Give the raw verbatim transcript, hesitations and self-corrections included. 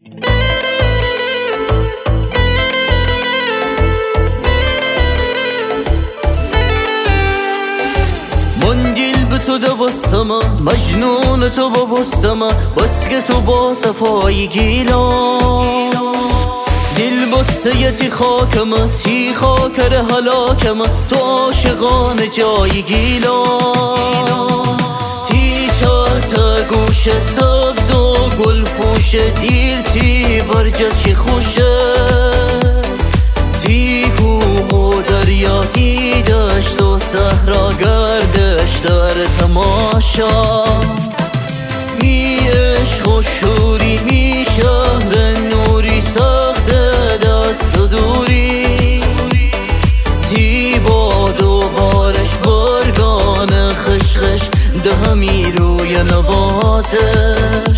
من به تو دوستم مجنون تو ببستم بس که تو با صفای گیلان دل بسته تی خاکم تی خاکر هلاکم تو عاشقان جای گیلان تی چارت گوش سبز و گل پوش دیر تی ورجا چی خوشه تی کوه و دریا تی دشت و صحرا گردش در تماشا می عشق و شوری می شهر نوری سخت دست دوری تی باد و بارش برگان خشخش ده می روی نوازش